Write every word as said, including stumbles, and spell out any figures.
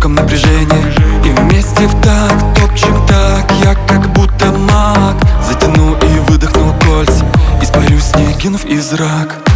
духом напряжение. И вместе в такт топчем так. Я как будто маг. Затяну и выдохну кольца, испарюсь, не кинув из зрак.